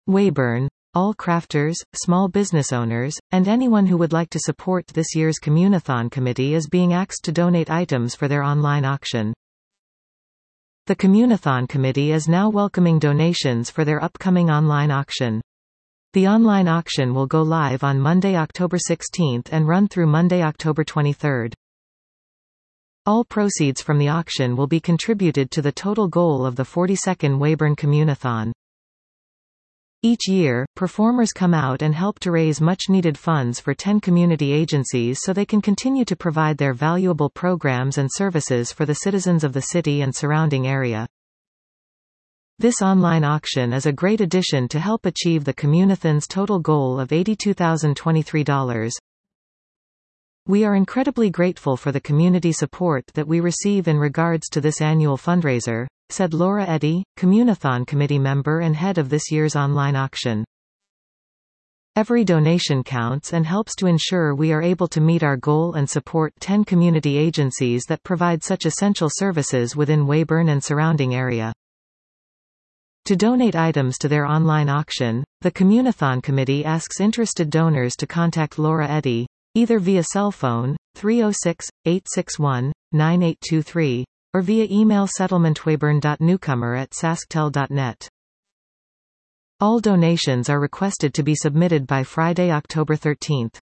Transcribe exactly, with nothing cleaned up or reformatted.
Weyburn. All crafters, small business owners, and anyone who would like to support this year's Communathon committee is being asked to donate items for their online auction. The Communathon committee is now welcoming donations for their upcoming online auction. The online auction will go live on Monday, October sixteenth and run through Monday, October twenty-third. All proceeds from the auction will be contributed to the total goal of the forty-second Weyburn Communathon. Each year, performers come out and help to raise much-needed funds for ten community agencies so they can continue to provide their valuable programs and services for the citizens of the city and surrounding area. This online auction is a great addition to help achieve the Communathon's total goal of eighty-two thousand twenty-three dollars. We are incredibly grateful for the community support that we receive in regards to this annual fundraiser, said Laura Eddy, Communathon committee member and head of this year's online auction. Every donation counts and helps to ensure we are able to meet our goal and support ten community agencies that provide such essential services within Weyburn and surrounding area. To donate items to their online auction, the Communathon committee asks interested donors to contact Laura Eddy, either via cell phone, three oh six, eight six one, nine eight two three, or via email settlementweyburn dot newcomer at sasktel dot net. All donations are requested to be submitted by Friday, October thirteenth.